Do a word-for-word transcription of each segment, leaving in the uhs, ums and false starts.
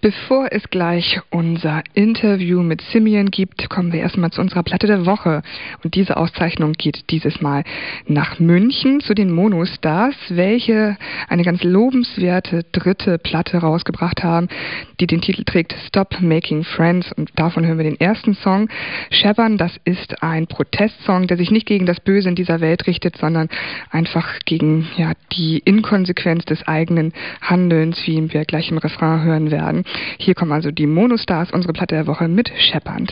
Bevor es gleich unser Interview mit Simeon gibt, kommen wir erstmal zu unserer Platte der Woche. Und diese Auszeichnung geht dieses Mal nach München zu den Monostars, welche eine ganz lobenswerte dritte Platte rausgebracht haben, die den Titel trägt Stop Making Friends. Und davon hören wir den ersten Song. Scheppern, das ist ein Protestsong, der sich nicht gegen das Böse in dieser Welt richtet, sondern einfach gegen ja, die Inkonsequenz des eigenen Handelns, wie wir gleich im Refrain hören werden. Hier kommen also die Monostars, unsere Platte der Woche mit Scheppern.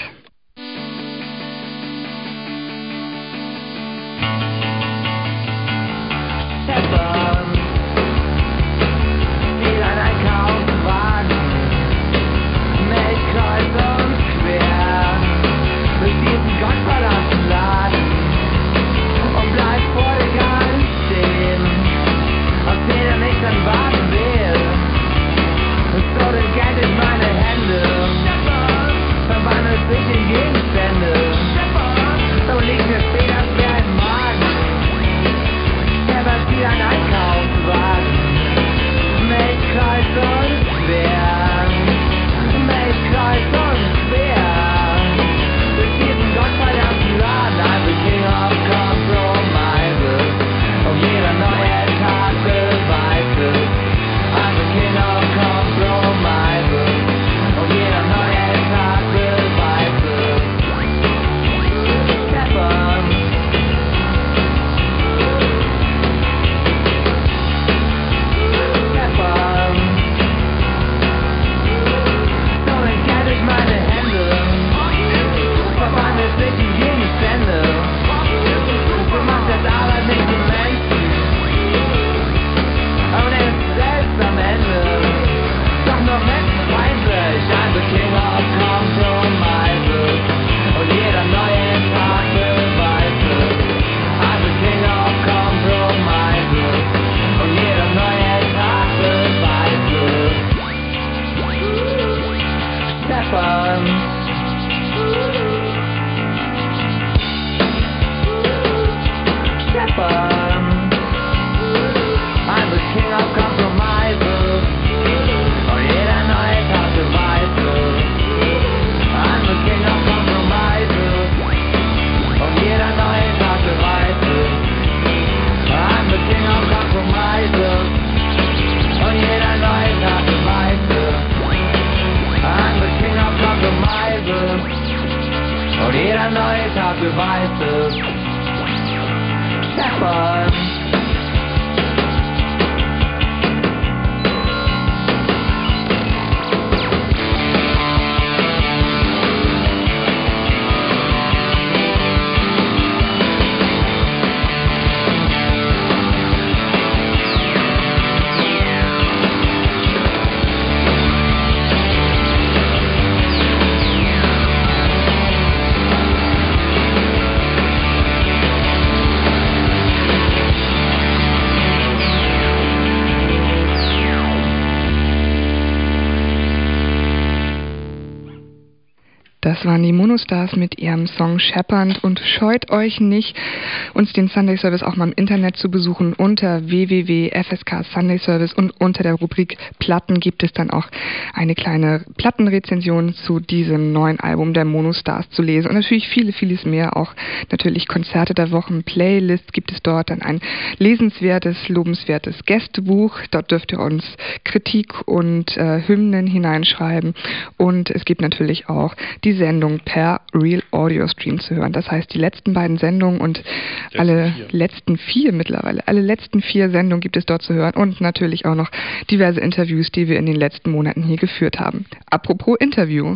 Das waren die Monostars mit ihrem Song Scheppern und scheut euch nicht, uns den Sunday Service auch mal im Internet zu besuchen. Unter w w w punkt f s k Sunday Service und unter der Rubrik Platten gibt es dann auch eine kleine Plattenrezension zu diesem neuen Album der Monostars zu lesen. Und natürlich viele, vieles mehr, auch natürlich Konzerte der Wochen, Playlist gibt es dort, dann ein lesenswertes, lobenswertes Gästebuch. Dort dürft ihr uns Kritik und äh, Hymnen hineinschreiben. Und es gibt natürlich auch die Sendung per Real Audio Stream zu hören. Das heißt, die letzten beiden Sendungen und letzten alle vier. letzten vier mittlerweile, alle letzten vier Sendungen gibt es dort zu hören und natürlich auch noch diverse Interviews, die wir in den letzten Monaten hier geführt haben. Apropos Interview.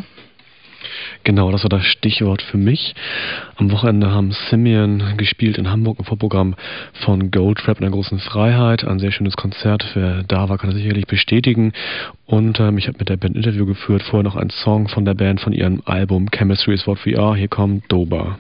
Genau, das war das Stichwort für mich. Am Wochenende haben Simeon gespielt in Hamburg im Vorprogramm von Goldtrap in der großen Freiheit. Ein sehr schönes Konzert. Wer da war, kann das sicherlich bestätigen. Und ähm, ich habe mit der Band ein Interview geführt. Vorher noch ein Song von der Band von ihrem Album Chemistry is What We Are. Hier kommt Doba.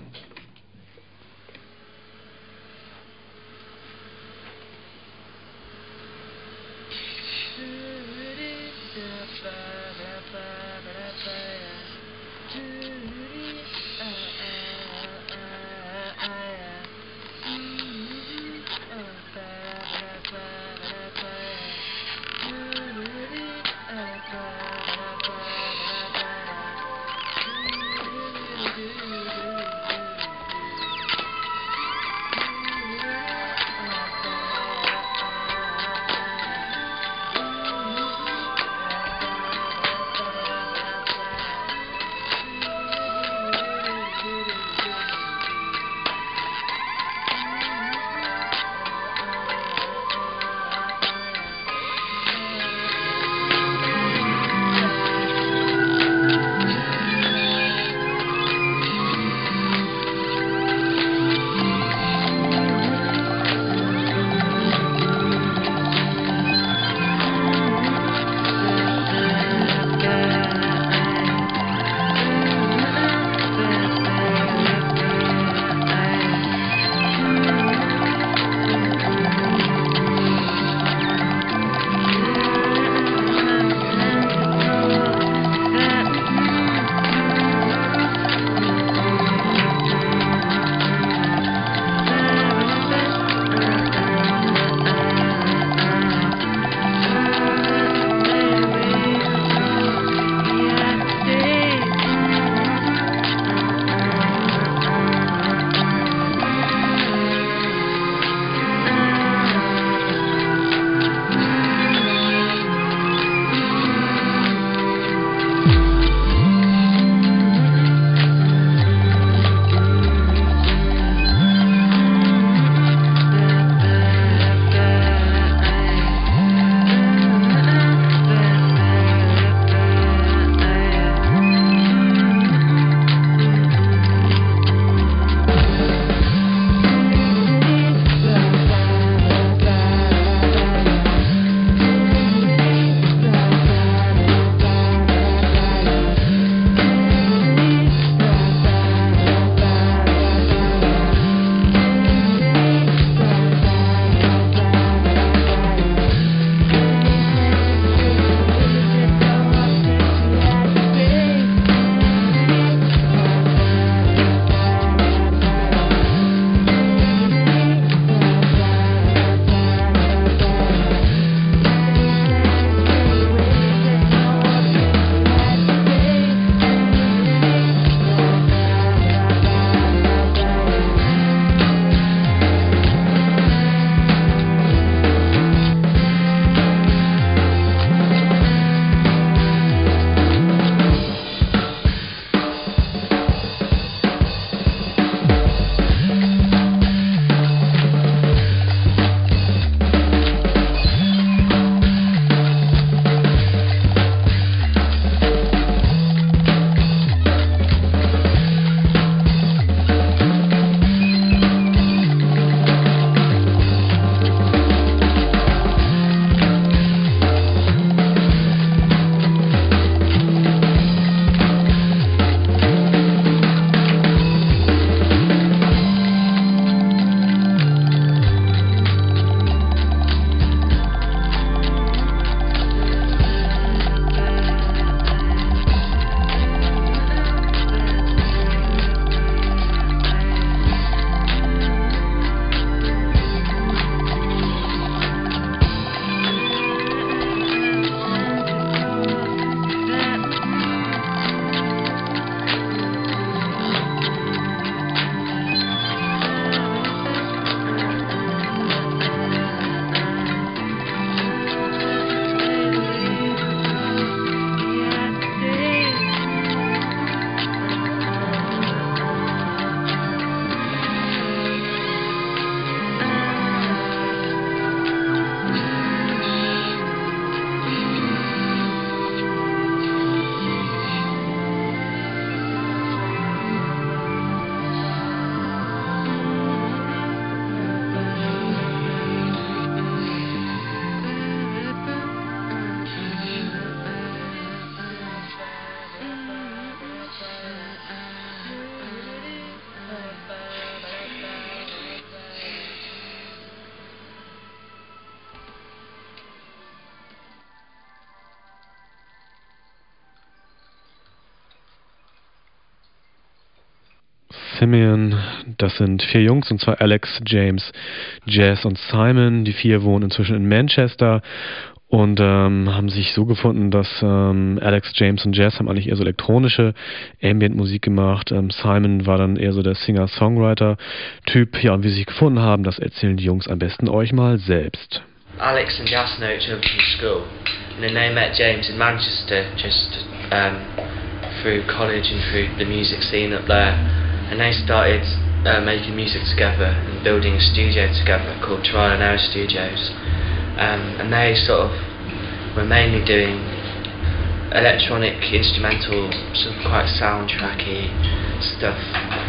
Simeon. Das sind vier Jungs, und zwar Alex, James, Jazz und Simon. Die vier wohnen inzwischen in Manchester und ähm, haben sich so gefunden, dass ähm, Alex, James und Jazz haben eigentlich eher so elektronische Ambient-Musik gemacht. Ähm, Simon war dann eher so der Singer-Songwriter-Typ. Ja, und wie sie sich gefunden haben, das erzählen die Jungs am besten euch mal selbst. Alex and Jazz know each other from school, and then they met James in Manchester just um, through college and through the music scene up there, and they started uh, making music together and building a studio together called Trial and Error Studios. Um, and they sort of were mainly doing electronic, instrumental, sort of quite soundtracky stuff.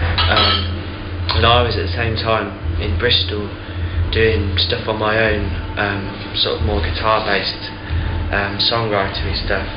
Um, and I was at the same time in Bristol doing stuff on my own, um, sort of more guitar-based um, songwritery stuff.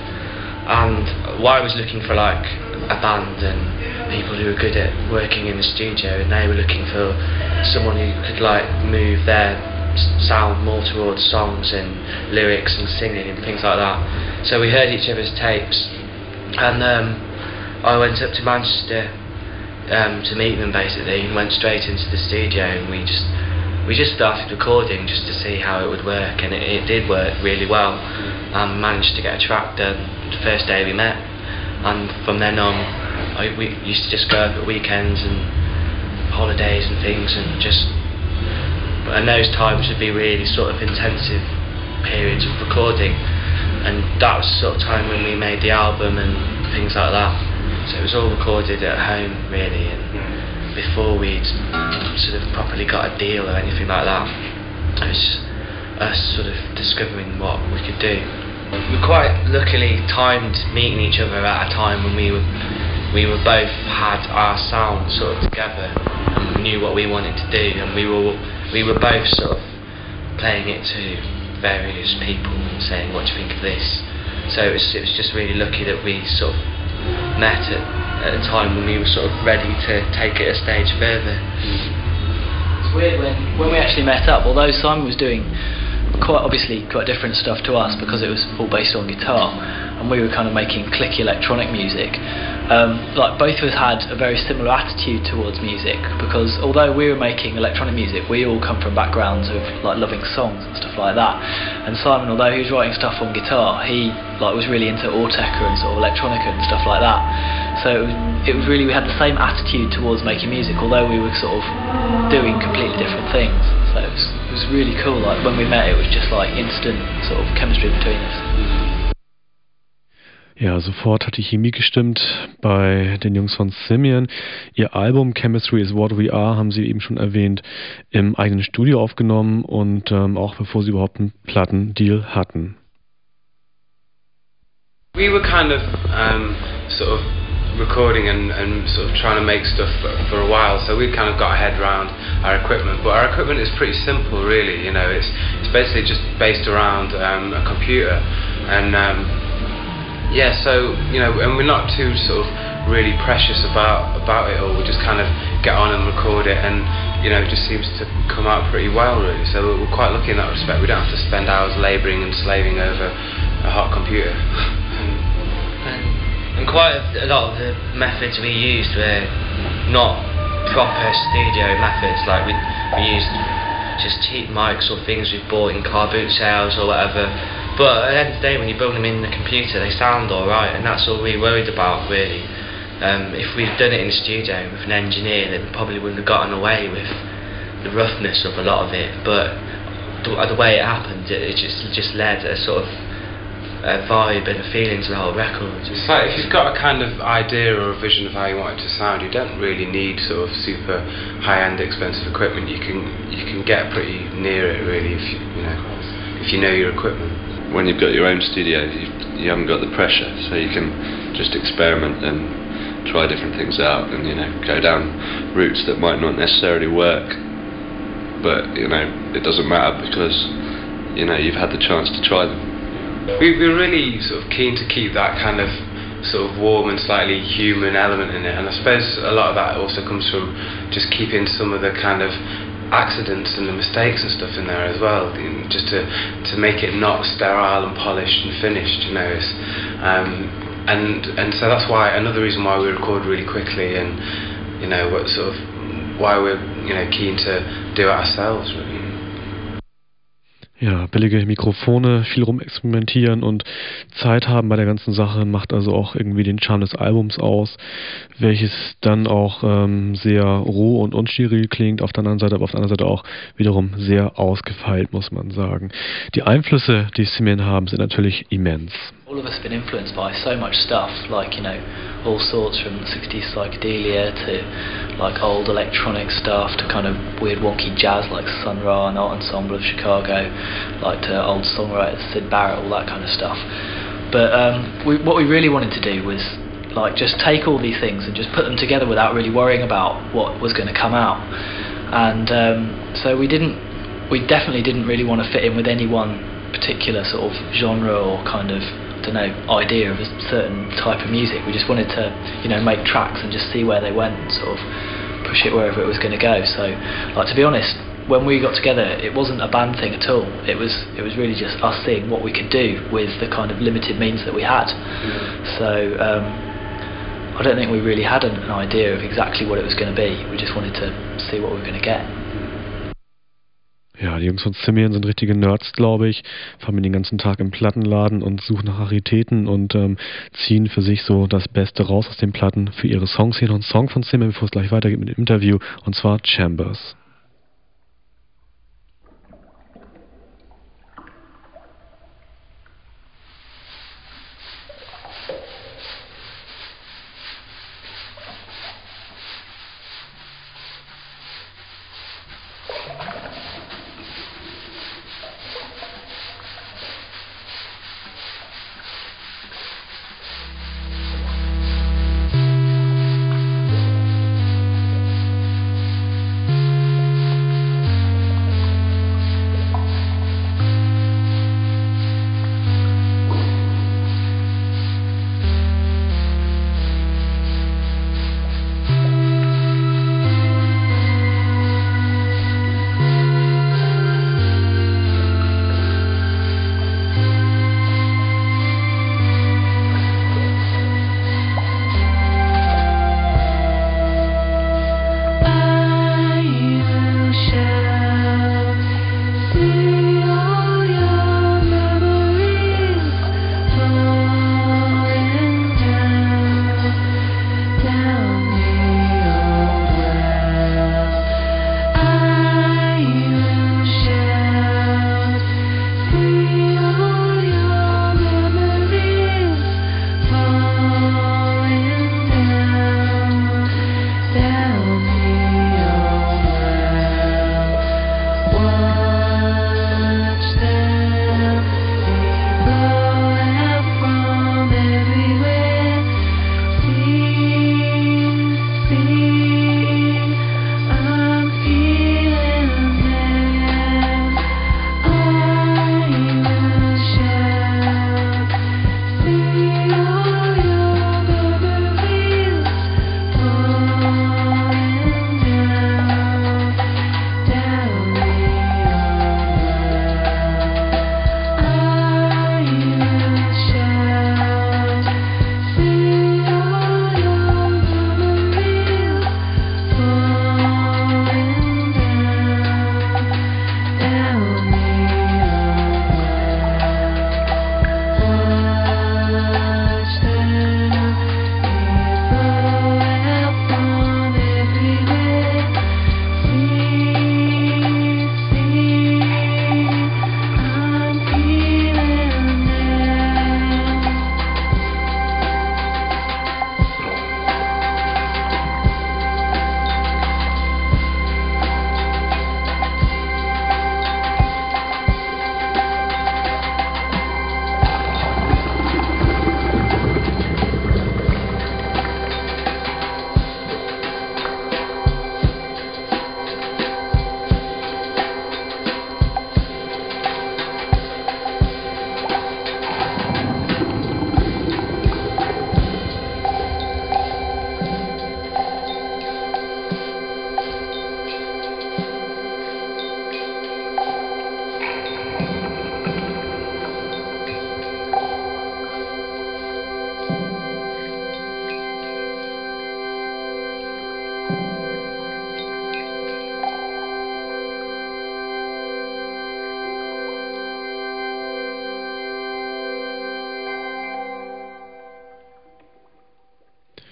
And well, I was looking for like a band and people who were good at working in the studio, and they were looking for someone who could like move their sound more towards songs and lyrics and singing and things like that. So we heard each other's tapes, and um, I went up to Manchester um, to meet them basically, and went straight into the studio, and we just we just started recording just to see how it would work, and it, it did work really well. And managed to get a track done the first day we met, and from then on I, we used to just go up at weekends and holidays and things, and just and those times would be really sort of intensive periods of recording, and that was the sort of time when we made the album and things like that. So it was all recorded at home really, and before we'd sort of properly got a deal or anything like that. It was us sort of discovering what we could do. We quite luckily timed meeting each other at a time when we were we were both had our sound sort of together and we knew what we wanted to do, and we were we were both sort of playing it to various people and saying, what do you think of this? So it was it was just really lucky that we sort of met at, at a time when we were sort of ready to take it a stage further. It's weird when when we actually met up, although Simon was doing quite obviously quite different stuff to us because it was all based on guitar, and we were kind of making clicky electronic music. Um, like both of us had a very similar attitude towards music, because although we were making electronic music, we all come from backgrounds of like loving songs and stuff like that. And Simon, although he was writing stuff on guitar, he like was really into Autechre and sort of electronica and stuff like that. So it was, it was really we had the same attitude towards making music, although we were sort of doing completely different things. So it was, it was really cool. Like when we met, it was just like instant sort of chemistry between us. Ja, sofort hat die Chemie gestimmt bei den Jungs von Simeon. Ihr Album Chemistry is What We Are, haben sie eben schon erwähnt, im eigenen Studio aufgenommen und ähm, auch bevor sie überhaupt einen Plattendeal hatten. We were kind of um, sort of recording and, and sort of trying to make stuff for, for a while, so we kind of got our head around our equipment. But our equipment is pretty simple, really. You know, it's it's basically just based around um, a computer, and um, yeah, so, you know, and we're not too sort of really precious about about it all. We just kind of get on and record it, and, you know, it just seems to come out pretty well, really. So we're quite lucky in that respect. We don't have to spend hours labouring and slaving over a hot computer. and, and quite a, a lot of the methods we used were not proper studio methods. Like we, we used just cheap mics or things we bought in car boot sales or whatever. But at the end of the day, when you build them in the computer, they sound alright, and that's all we worried about, really. Um, if we'd done it in the studio with an engineer, then we probably wouldn't have gotten away with the roughness of a lot of it. But the, the way it happened, it, it just just led a sort of a vibe and a feeling to the whole record. It's like if you've got a kind of idea or a vision of how you want it to sound, you don't really need sort of super high-end, expensive equipment. You can you can get pretty near it, really, if you you know if you know your equipment. When you've got your own studio, you, you haven't got the pressure, so you can just experiment and try different things out, and you know, go down routes that might not necessarily work, but you know, it doesn't matter because you know you've had the chance to try them. We, we're really sort of keen to keep that kind of sort of warm and slightly human element in it, and I suppose a lot of that also comes from just keeping some of the kind of accidents and the mistakes and stuff in there as well, just to to make it not sterile and polished and finished, you know. It's, um, and and so that's why another reason why we record really quickly and you know, what sort of why we're, you know, keen to do it ourselves, really. Ja, billige Mikrofone, viel rumexperimentieren und Zeit haben bei der ganzen Sache macht also auch irgendwie den Charme des Albums aus, welches dann auch ähm, sehr roh und unsteril klingt, auf der anderen Seite, aber auf der anderen Seite auch wiederum sehr ausgefeilt, muss man sagen. Die Einflüsse, die Simian haben, sind natürlich immens. All of us have been influenced by so much stuff, like, you know, all sorts from sixties psychedelia to like old electronic stuff to kind of weird wonky jazz like Sun Ra and Art Ensemble of Chicago, like to old songwriters Syd Barrett, all that kind of stuff. But um, we, what we really wanted to do was like just take all these things and just put them together without really worrying about what was going to come out. And um, so we didn't, we definitely didn't really want to fit in with any one particular sort of genre or kind of, I don't know, idea of a certain type of music. We just wanted to, you know, make tracks and just see where they went and sort of push it wherever it was going to go. So, like, to be honest, when we got together, it wasn't a band thing at all. It was it was really just us seeing what we could do with the kind of limited means that we had. Mm. So um, I don't think we really had an, an idea of exactly what it was going to be. We just wanted to see what we were going to get. Ja, die Jungs von Simian sind richtige Nerds, glaube ich, fahren den ganzen Tag im Plattenladen und suchen nach Raritäten und ähm, ziehen für sich so das Beste raus aus den Platten für ihre Songs. Hier noch ein Song von Simian, bevor es gleich weitergeht mit dem Interview, und zwar Chambers.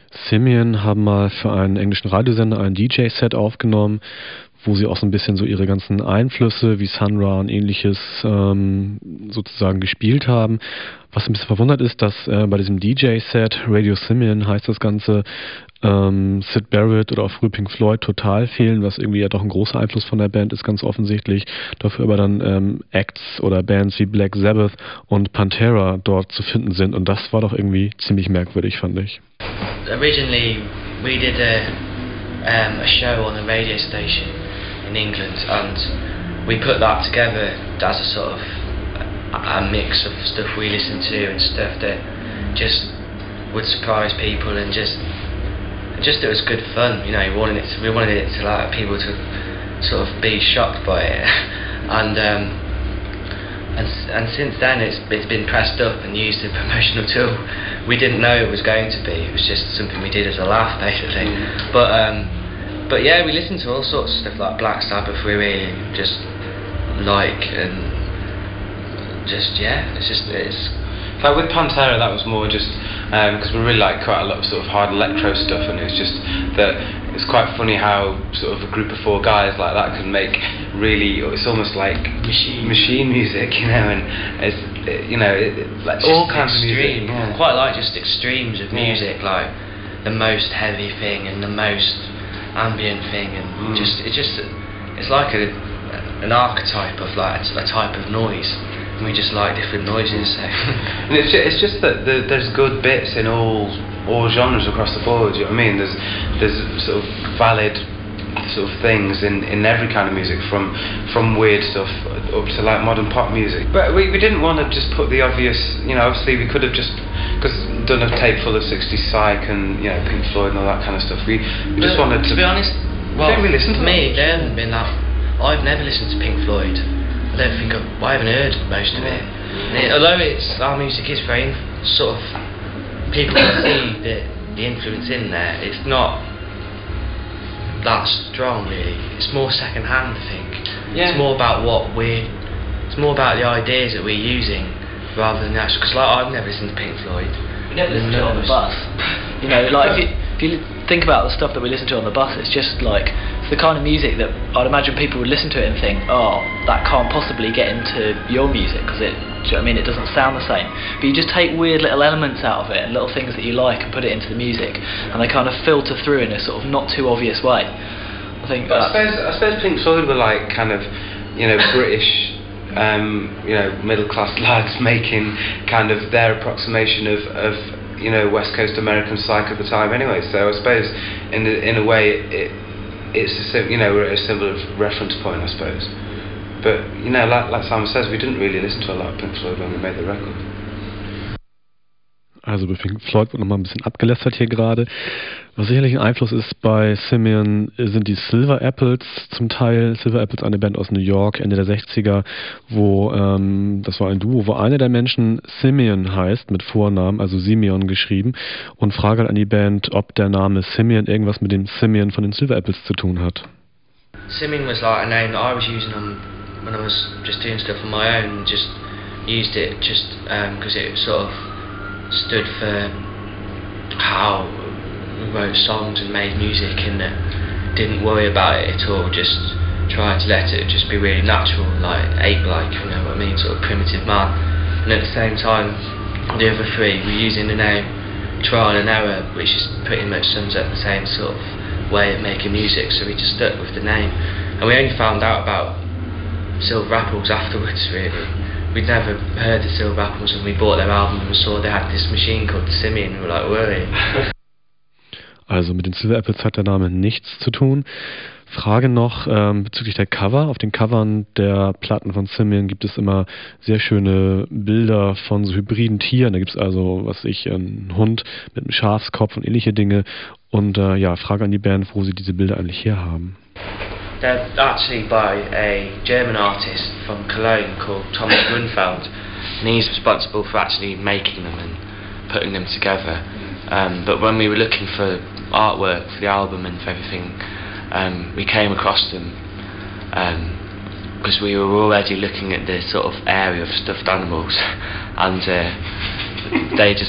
Simian haben mal für einen englischen Radiosender ein D J-Set aufgenommen, wo sie auch so ein bisschen so ihre ganzen Einflüsse wie Sun Ra und ähnliches ähm, sozusagen gespielt haben. Was ein bisschen verwundert ist, dass äh, bei diesem D J-Set, Radio Simian heißt das Ganze, ähm, Syd Barrett oder auch früher Pink Floyd total fehlen, was irgendwie ja doch ein großer Einfluss von der Band ist, ganz offensichtlich. Dafür aber dann ähm, Acts oder Bands wie Black Sabbath und Pantera dort zu finden sind, und das war doch irgendwie ziemlich merkwürdig, fand ich. Originally we did a, um, a show on a radio station in England, and we put that together as a sort of a, a mix of stuff we listened to and stuff that just would surprise people, and just just it was good fun, you know. We wanted it to, we wanted it to like people to sort of be shocked by it, and um, and and since then it's it's been pressed up and used as a promotional tool. We didn't know it was going to be. It was just something we did as a laugh, basically. Mm. But um, but yeah, we listened to all sorts of stuff like Black Sabbath. We really just like, and just yeah, it's just it's. Like with Pantera, that was more just because um, we really like quite a lot of sort of hard electro stuff, and it was just that it's quite funny how sort of a group of four guys like that can make really, it's almost like machine machine music, you know, and it's you know it, like all kinds extreme. of music. Yeah. Quite like just extremes of music, yeah. Like the most heavy thing and the most ambient thing, and mm. just it just it's like a an archetype of like a, a type of noise. We just like different noises. So. And it's just, it's just that the, there's good bits in all all genres across the board. You know what I mean? There's there's sort of valid sort of things in, in every kind of music, from from weird stuff up to like modern pop music. But we we didn't want to just put the obvious. You know, obviously we could have just because done a tape full of sixties psych and you know Pink Floyd and all that kind of stuff. We we just but wanted to. To be honest, well, we listened to me, there hasn't been that. I've never listened to Pink Floyd. I don't think I've, I haven't heard most of it. it. Although it's our music is very sort of, people can see the the influence in there. It's not that strong really. It's more second hand, I think. Yeah. It's more about what we're. It's more about the ideas that we're using rather than the actual. Because like I've never listened to Pink Floyd. We never listened to it on the bus. You know, like if you if you think about the stuff that we listen to on the bus, it's just like. The kind of music that I'd imagine people would listen to it and think, oh, that can't possibly get into your music because it, do you know what I mean, it doesn't sound the same. But you just take weird little elements out of it and little things that you like and put it into the music, and they kind of filter through in a sort of not too obvious way. I think. But I suppose I suppose Pink Floyd were like kind of, you know, British, um, you know, middle class lads making kind of their approximation of of you know West Coast American psych at the time. Anyway, so I suppose in a, in a way it. It's a, you know we're at a similar reference point, I suppose. But you know, like, like Simon says, we didn't really listen to a lot of Pink Floyd when we made the record. Also bei Pink Floyd wird nochmal ein bisschen abgelästert hier gerade. Was sicherlich ein Einfluss ist bei Simian, sind die Silver Apples zum Teil. Silver Apples, eine Band aus New York, Ende der sechziger, wo, ähm, das war ein Duo, wo einer der Menschen Simian heißt, mit Vornamen, also Simeon geschrieben, und frage halt an die Band, ob der Name Simian irgendwas mit dem Simian von den Silver Apples zu tun hat. Simian was like a name that I was using on, when I was just doing stuff on my own, and just used it just because um, it sort of stood for how we wrote songs and made music, and uh, didn't worry about it at all, just tried to let it just be really natural, like ape-like, you know what I mean, sort of primitive man. And at the same time, the other three were using the name Trial and Error, which is pretty much sums up the same sort of way of making music, so we just stuck with the name. And we only found out about Silver Apples afterwards, really. We'd never heard the Silver Apples, and we bought their album and we saw they had this machine called Simian, and we were like, whoa. Also mit den Silver Apples hat der Name nichts zu tun. Frage noch ähm, bezüglich der Cover. Auf den Covern der Platten von Simian gibt es immer sehr schöne Bilder von so hybriden Tieren. Da gibt es also, was weiß ich, einen Hund mit einem Schafskopf und ähnliche Dinge. Und äh, ja, Frage an die Band, wo sie diese Bilder eigentlich herhaben. They're actually by a German artist from Cologne called Thomas Grunfeld, and he's responsible for actually making them and putting them together. Um, but when we were looking for artwork for the album and for everything, um, we came across them because um, we were already looking at the sort of area of stuffed animals, and uh, they just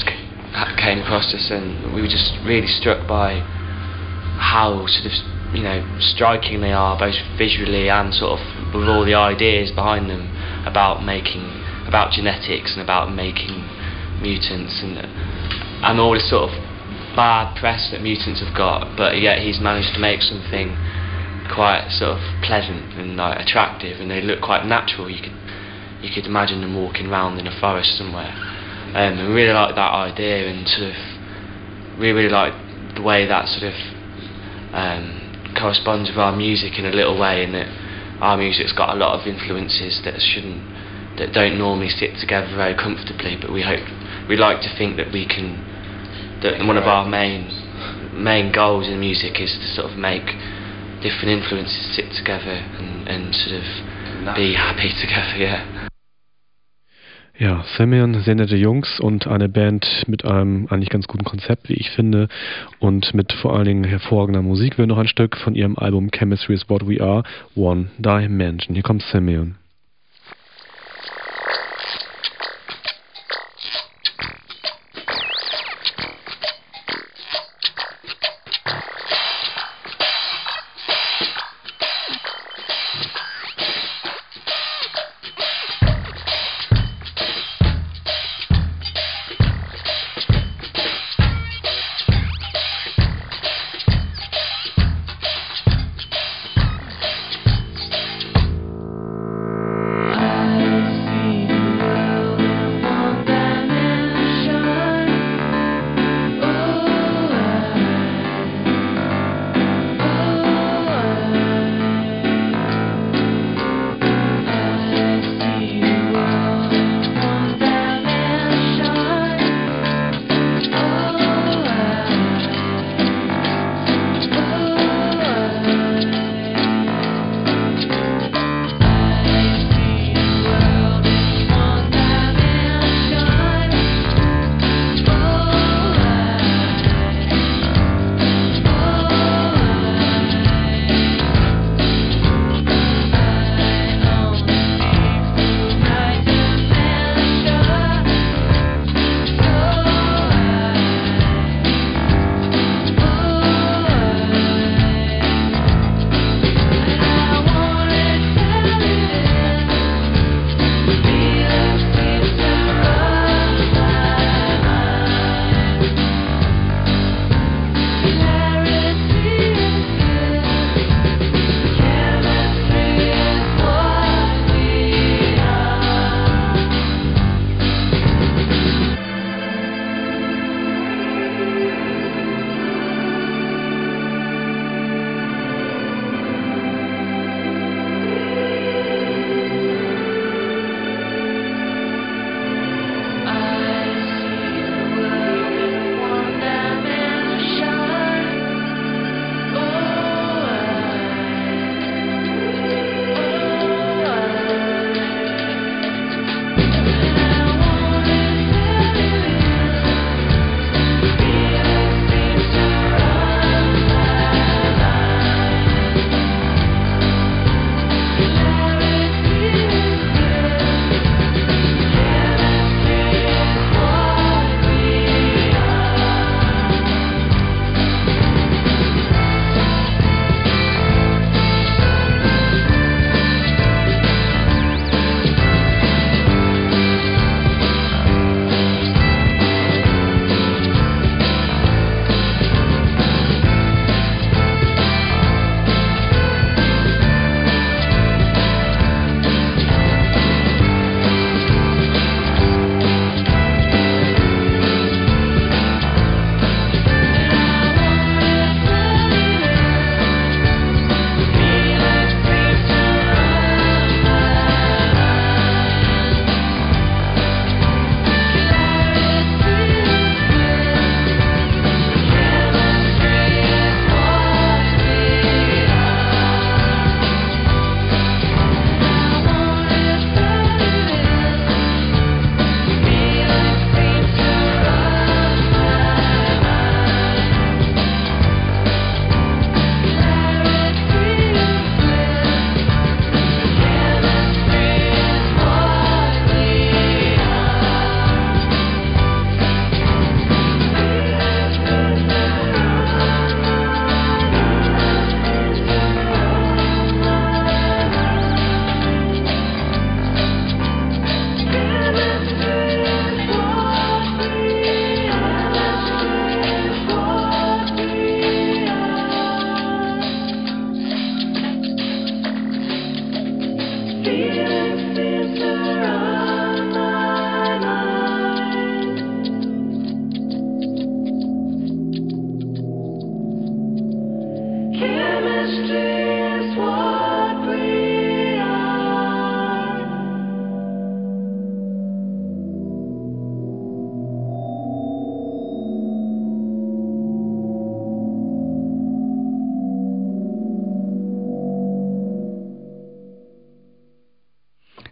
came across us, and we were just really struck by how sort of, you know, striking they are, both visually and sort of with all the ideas behind them about making, about genetics and about making mutants, and and all this sort of bad press that mutants have got, but yet he's managed to make something quite sort of pleasant and like attractive, and they look quite natural. You could you could imagine them walking around in a forest somewhere. Um, and we really like that idea, and sort of we really like the way that sort of um, corresponds with our music in a little way, in that our music's got a lot of influences that shouldn't, that don't normally sit together very comfortably. But we hope, we like to think that we can, that one of our main main goals in music is to sort of make different influences sit together and, and sort of be happy together. Yeah. Ja, Simian, sehr nette Jungs und eine Band mit einem eigentlich ganz guten Konzept, wie ich finde, und mit vor allen Dingen hervorragender Musik. Wir noch ein Stück von ihrem Album Chemistry is What We Are, One Dimension. Hier kommt Simian.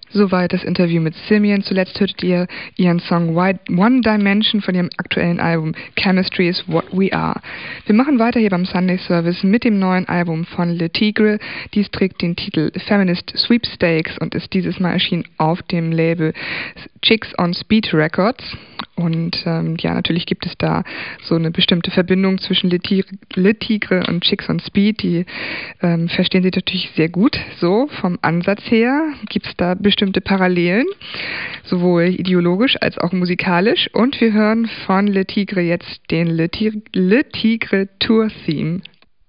Soweit das Interview mit Simian. Zuletzt hörtet ihr ihren Song One Dimension von ihrem aktuellen Album Chemistry is What We Are. Wir machen weiter hier beim Sunday Service mit dem neuen Album von Le Tigre. Dies trägt den Titel Feminist Sweepstakes und ist dieses Mal erschienen auf dem Label Chicks on Speed Records. Und ähm, ja, natürlich gibt es da so eine bestimmte Verbindung zwischen Le Tigre, Le Tigre und Chicks on Speed. Die ähm, verstehen sich natürlich sehr gut. So vom Ansatz her gibt es da bestimmte Parallelen, sowohl ideologisch als auch musikalisch. Und wir hören von Le Tigre jetzt den Le Tigre, Le Tigre Tour Theme.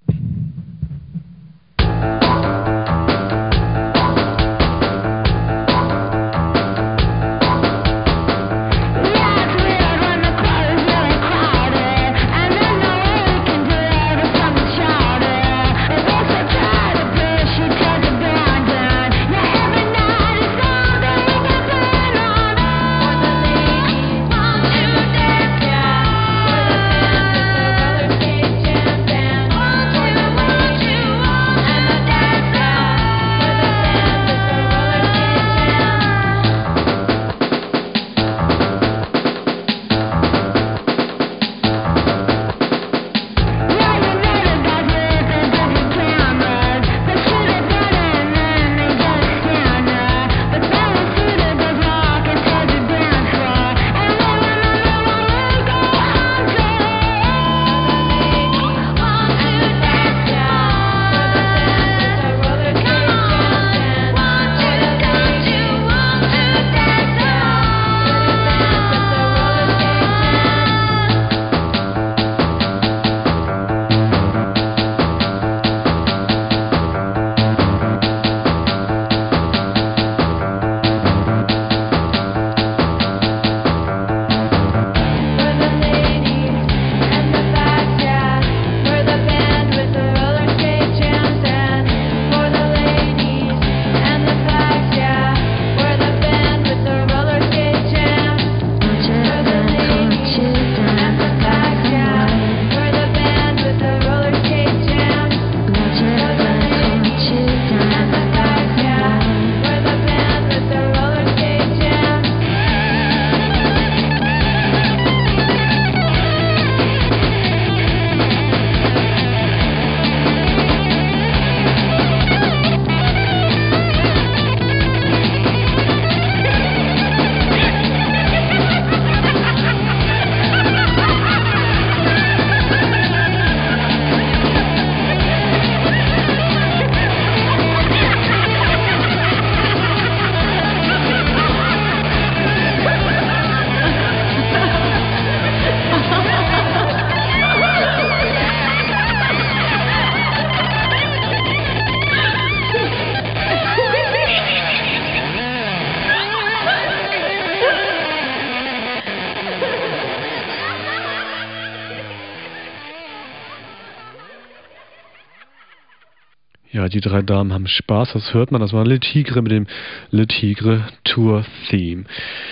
Ja, die drei Damen haben Spaß, das hört man. Das war Le Tigre mit dem Le Tigre Tour Theme.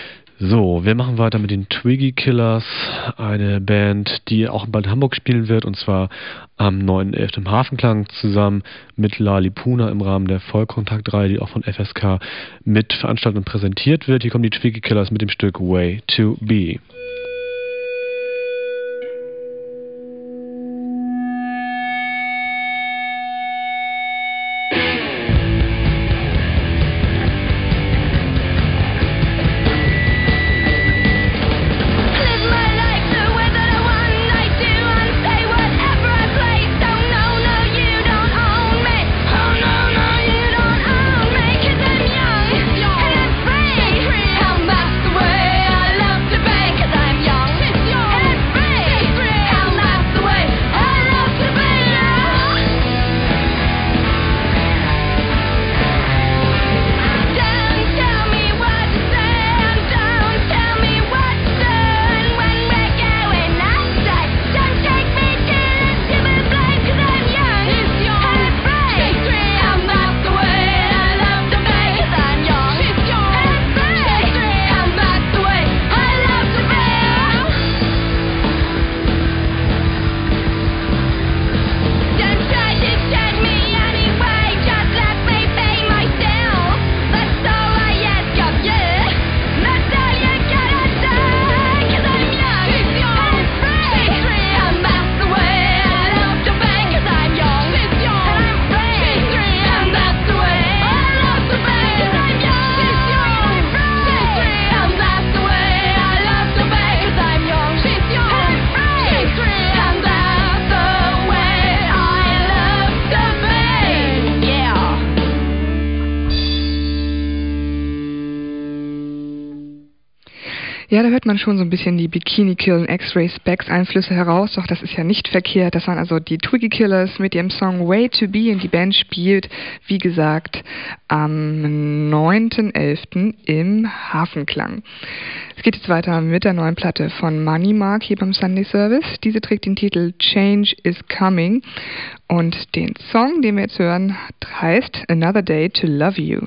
So, wir machen weiter mit den Twiggy Killers, eine Band, die auch bald in Hamburg spielen wird, und zwar am neunten elften im Hafenklang zusammen mit Lali Puna im Rahmen der Vollkontakt-Reihe, die auch von F S K mit veranstaltet und präsentiert wird. Hier kommen die Twiggy Killers mit dem Stück Way to Be. Cause I Ja, da hört man schon so ein bisschen die Bikini Kill und X-Ray Specs Einflüsse heraus, doch das ist ja nicht verkehrt. Das waren also die Twiggy Killers mit ihrem Song Way to Be und die Band spielt, wie gesagt, am neunten elften im Hafenklang. Es geht jetzt weiter mit der neuen Platte von Money Mark hier beim Sunday Service. Diese trägt den Titel Change is Coming und den Song, den wir jetzt hören, heißt Another Day to Love You.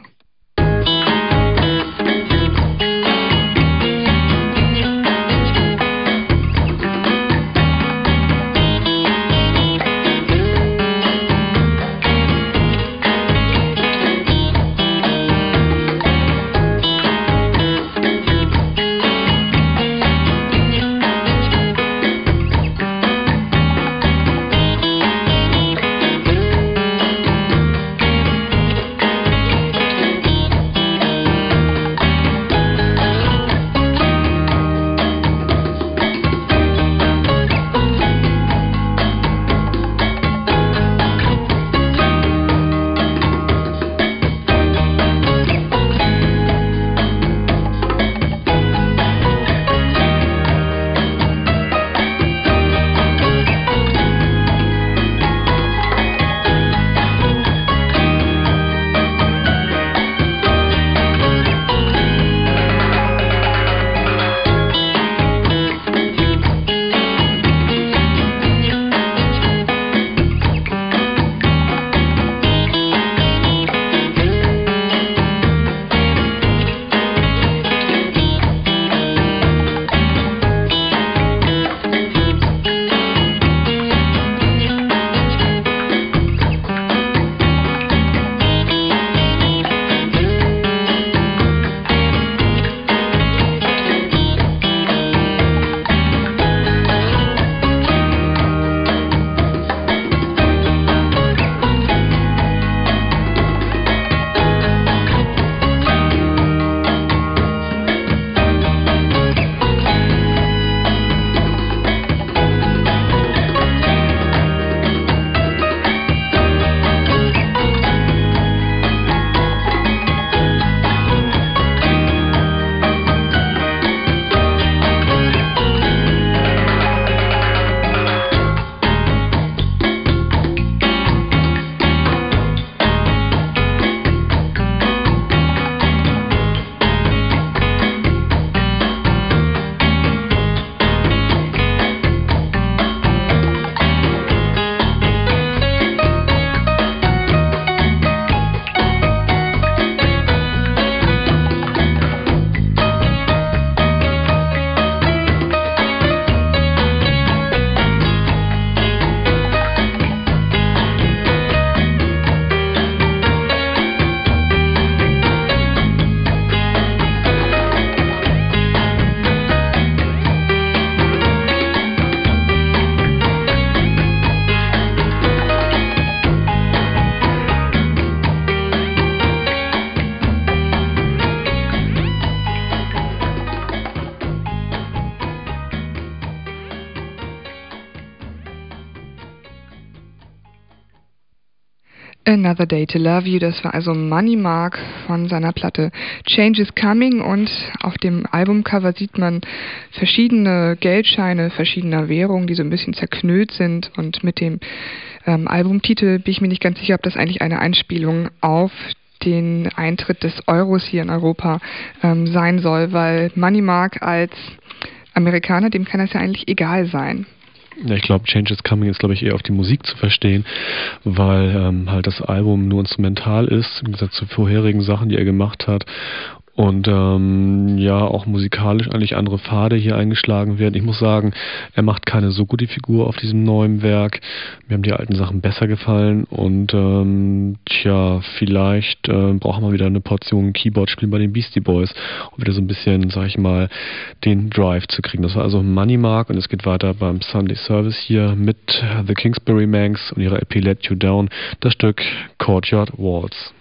Another Day to Love You, das war also Money Mark von seiner Platte Change is Coming, und auf dem Albumcover sieht man verschiedene Geldscheine verschiedener Währungen, die so ein bisschen zerknüllt sind, und mit dem ähm, Albumtitel bin ich mir nicht ganz sicher, ob das eigentlich eine Einspielung auf den Eintritt des Euros hier in Europa ähm, sein soll, weil Money Mark als Amerikaner, dem kann das ja eigentlich egal sein. Ja, ich glaube, Change is Coming ist, glaube ich, eher auf die Musik zu verstehen, weil ähm, halt das Album nur instrumental ist, im Gegensatz zu vorherigen Sachen, die er gemacht hat. Und ähm, ja, auch musikalisch eigentlich andere Pfade hier eingeschlagen werden. Ich muss sagen, er macht keine so gute Figur auf diesem neuen Werk. Mir haben die alten Sachen besser gefallen, und ähm, tja, vielleicht äh, brauchen wir wieder eine Portion Keyboard-Spielen bei den Beastie Boys, um wieder so ein bisschen, sag ich mal, den Drive zu kriegen. Das war also Money Mark, und es geht weiter beim Sunday Service hier mit The Kingsbury Manx und ihrer L P Let You Down, das Stück Courtyard Waltz.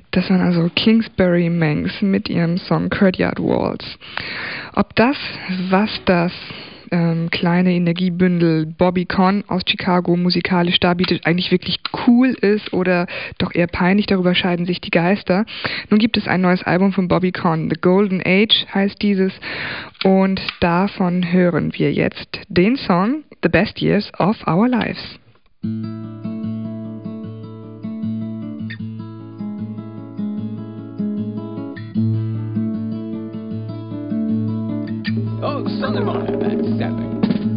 Das waren also Kingsbury Manx mit ihrem Song Courtyard Waltz. Ob das, was das ähm, kleine Energiebündel Bobby Conn aus Chicago musikalisch darbietet, eigentlich wirklich cool ist oder doch eher peinlich, darüber scheiden sich die Geister. Nun gibt es ein neues Album von Bobby Conn, The Golden Age heißt dieses, und davon hören wir jetzt den Song The Best Years of Our Lives. Oh, Sunday morning at seven.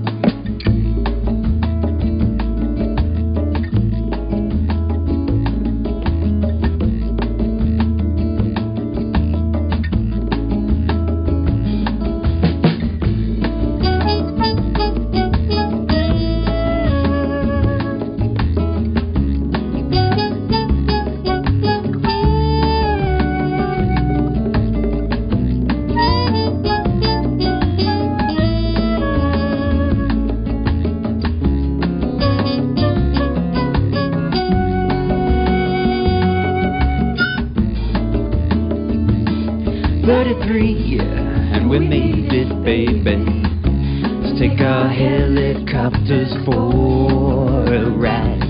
thirty-three, and we made it, baby. Let's take our helicopters for a ride.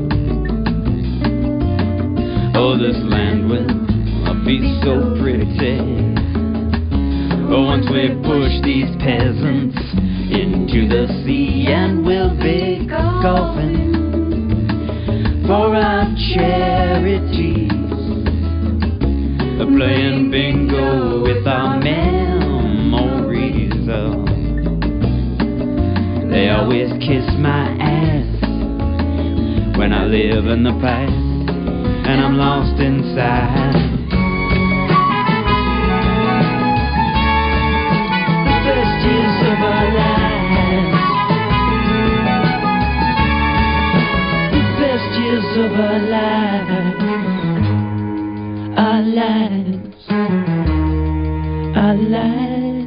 Oh, this land will be so pretty. Oh, once we push these peasants into the sea, and we'll be golfing for our charities. Playing bingo with our memories. Oh, they always kiss my ass when I live in the past, and I'm lost inside. The best years of our lives, the best years of our lives. Our lives, our lives.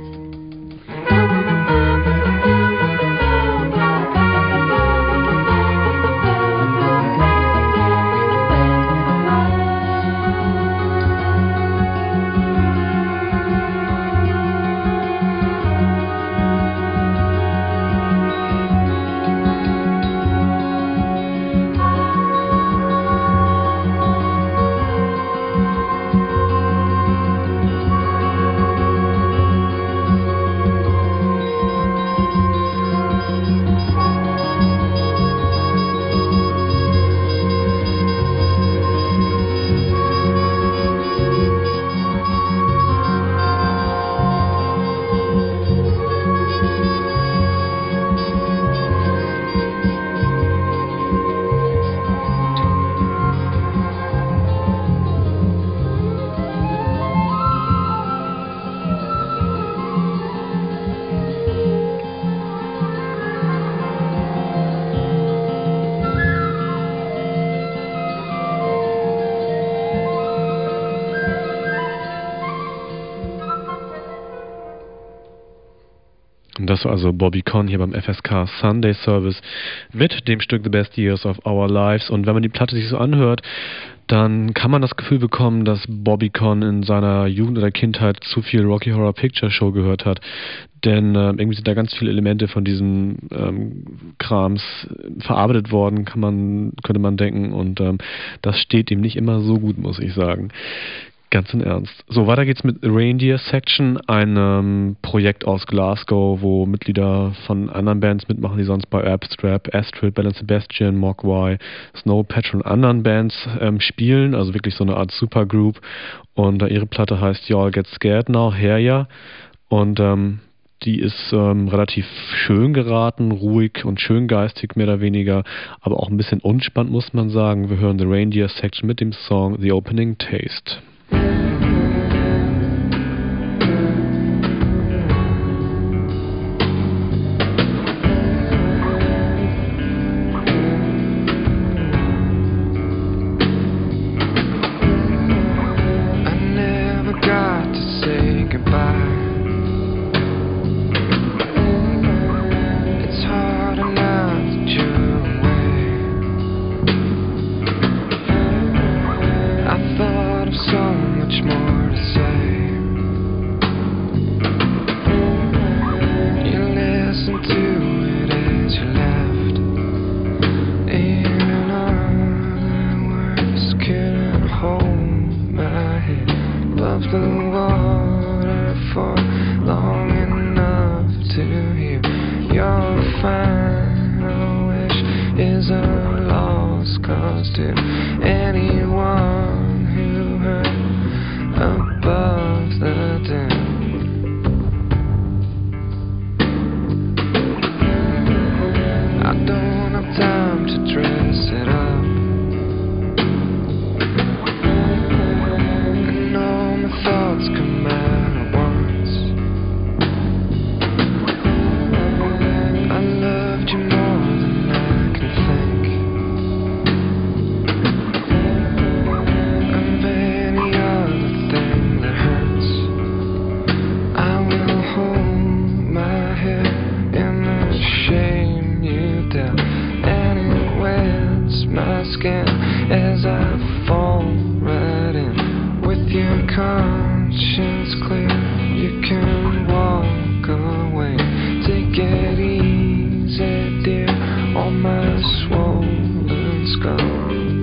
Das war also Bobby Conn hier beim F S K Sunday Service mit dem Stück The Best Years of Our Lives. Und wenn man die Platte sich so anhört, dann kann man das Gefühl bekommen, dass Bobby Conn in seiner Jugend oder Kindheit zu viel Rocky Horror Picture Show gehört hat. Denn äh, irgendwie sind da ganz viele Elemente von diesem ähm, Krams verarbeitet worden, kann man, könnte man denken. Und ähm, das steht ihm nicht immer so gut, muss ich sagen. Ganz im Ernst. So, weiter geht's mit Reindeer Section, einem Projekt aus Glasgow, wo Mitglieder von anderen Bands mitmachen, die sonst bei Abstrap, Astrid, Belle and Sebastian, Mogwai, Snow Patrol und anderen Bands ähm, spielen, also wirklich so eine Art Supergroup. Und äh, ihre Platte heißt Y'all Get Scared Now, Herja. Und ähm, die ist ähm, relativ schön geraten, ruhig und schön geistig mehr oder weniger, aber auch ein bisschen unspannend, muss man sagen. Wir hören The Reindeer Section mit dem Song The Opening Taste. So was to anyone who heard above the din. I don't have time to dress it up, and all my thoughts come out at once. I loved you more than I can think of any other thing that hurts. I will hold my head in the shame you dealt, and it wets my skin as I fall right in. With your conscience clear, you can walk away. Take it easy, dear, on my swollen skull.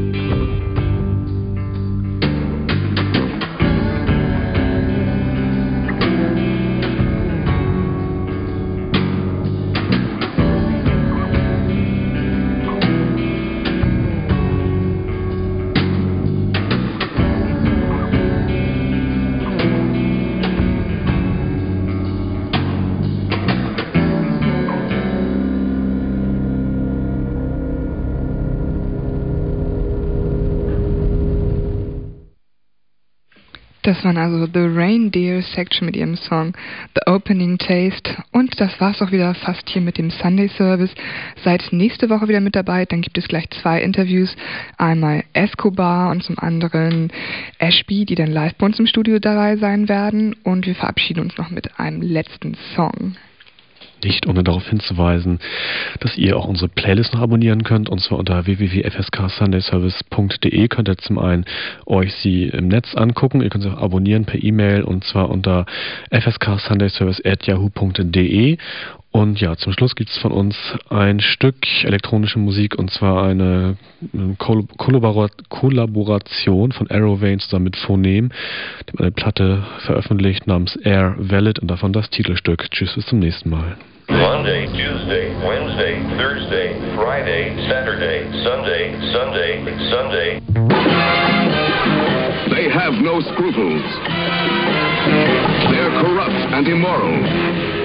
Das waren also The Reindeer Section mit ihrem Song The Opening Taste. Und das war's auch wieder fast hier mit dem Sunday Service. Seid nächste Woche wieder mit dabei, dann gibt es gleich zwei Interviews. Einmal Escobar und zum anderen Ashby, die dann live bei uns im Studio dabei sein werden. Und wir verabschieden uns noch mit einem letzten Song. Nicht ohne darauf hinzuweisen, dass ihr auch unsere Playlist noch abonnieren könnt, und zwar unter w w w punkt f s k sunday service punkt d e könnt ihr zum einen euch sie im Netz angucken, ihr könnt sie auch abonnieren per E-Mail, und zwar unter f s k sunday service at yahoo punkt d e. Und ja, zum Schluss gibt es von uns ein Stück elektronische Musik, und zwar eine Kollaboration von Arrow Vein zusammen mit Phonem. Die haben eine Platte veröffentlicht namens Air Valid, und davon das Titelstück. Tschüss, bis zum nächsten Mal. Monday, Tuesday, Wednesday, Thursday, Friday, Saturday, Sunday, Sunday, Sunday. They have no scruples. They're corrupt and immoral.